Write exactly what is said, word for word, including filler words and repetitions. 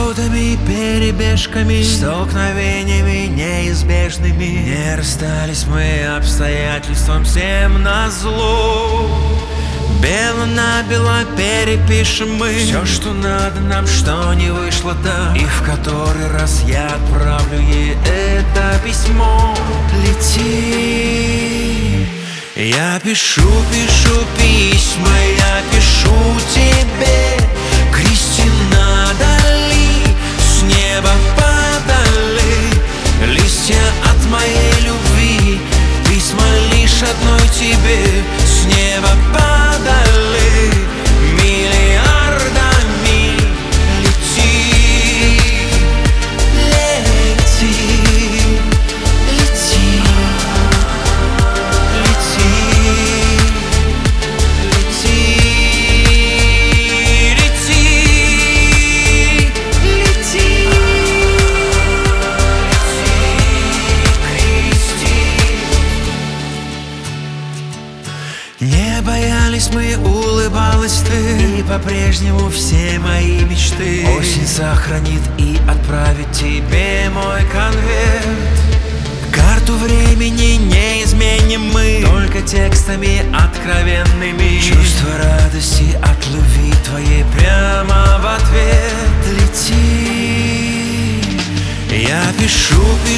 поворотами, перебежками, столкновениями неизбежными. Не расстались мы обстоятельствам всем назло. Бело на бело перепишем мы все, что надо нам, что не вышло там. И в который раз я отправлю ей это письмо. Лети. Я пишу, пишу письма, я пишу тебе. Кристина Дали, с неба падали листья от моей любви. Письма лишь одной тебе с неба падали миллиардами. Лети, лети, лети, лети, лети, лети, лети, Не боялись мы, улыбалась ты, и по-прежнему все мои мечты осень сохранит и отправит тебе мой конверт. Карту времени не изменим мы, только текстами откровенными. Чувство радости от любви твоей прямо в ответ. Лети. Я пишу, пишу